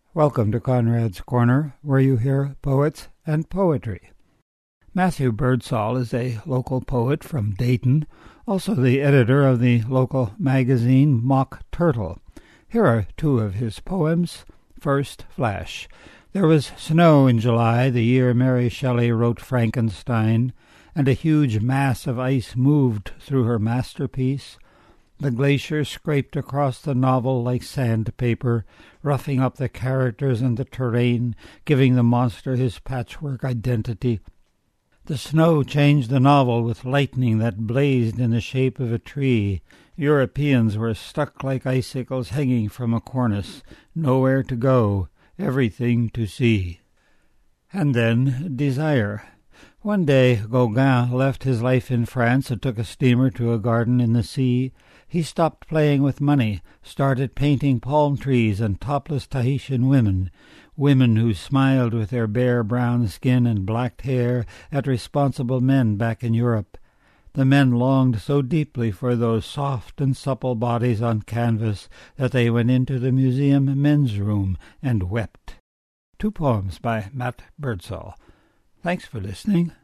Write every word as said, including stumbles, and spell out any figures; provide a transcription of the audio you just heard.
Welcome to Conrad's Corner, where you hear poets and poetry. Matthew Birdsall is a local poet from Dayton, also the editor of the local magazine Mock Turtle. Here are two of his poems. First, Flash. There was snow in July, the year Mary Shelley wrote Frankenstein, and a huge mass of ice moved through her masterpiece. The glacier scraped across the novel like sandpaper, roughing up the characters and the terrain, giving the monster his patchwork identity. The snow changed the novel with lightning that blazed in the shape of a tree. Europeans were stuck like icicles hanging from a cornice, nowhere to go, everything to see. And then Desire. One day Gauguin left his life in France and took a steamer to a garden in the sea. He stopped playing with money, started painting palm trees and topless Tahitian women, women who smiled with their bare brown skin and black hair at responsible men back in Europe. The men longed so deeply for those soft and supple bodies on canvas that they went into the museum men's room and wept. Two poems by Matt Birdsall. Thanks for listening.